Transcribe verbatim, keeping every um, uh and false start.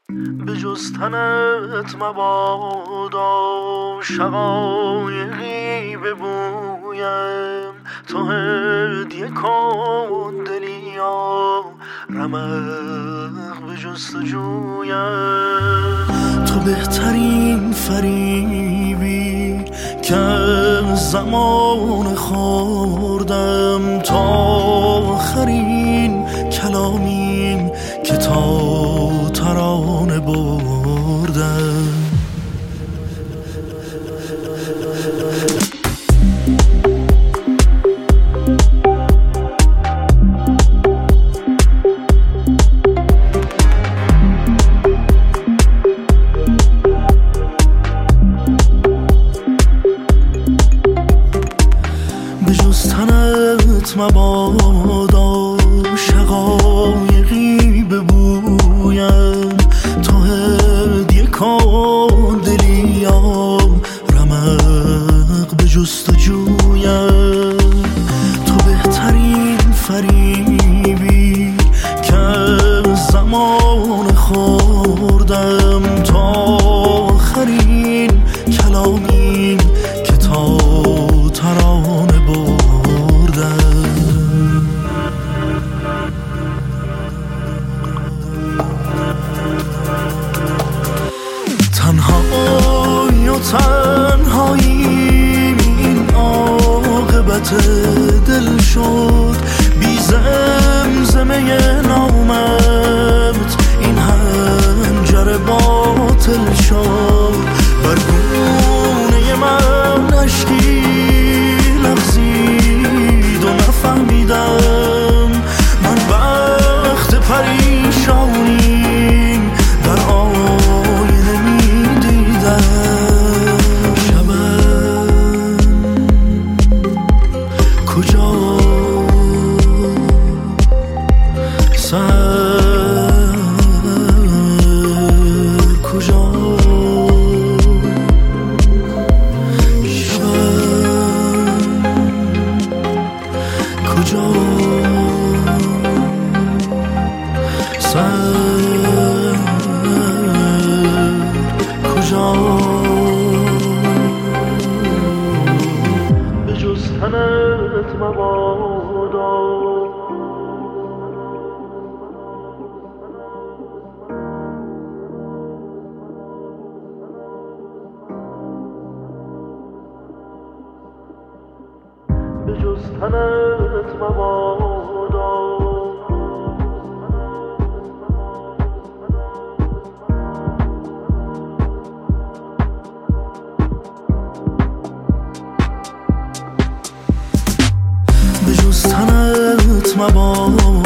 به جز تنت مبادا شقایقی ببویم، تو هدیه کن دلیا رمق به جستجویم. تو بهترین فریبی که زمان خوردم، تا آخرین کلامیم که تا ترانه بردم. به جز تنت مبادا شقایقی ببویم، تو هدیه کن دلیام رمق به جستجویم. تو بهترین فریبی که زمان خوردم، تا آخرین کلامیم که تا ترانه بردم. تنهایی و تنهایی این عاقبت دل شد، بی زمزمه نامت این هنجر باطل شد. بر گونه من اشکی لغزید و نفهمیدم من وقت پریشانی در آینه می دیدم. شبم کجا سر کجا کجا سر کجا. به جز تنت مبادا به جز تنت مبادا به جز تنت مبادا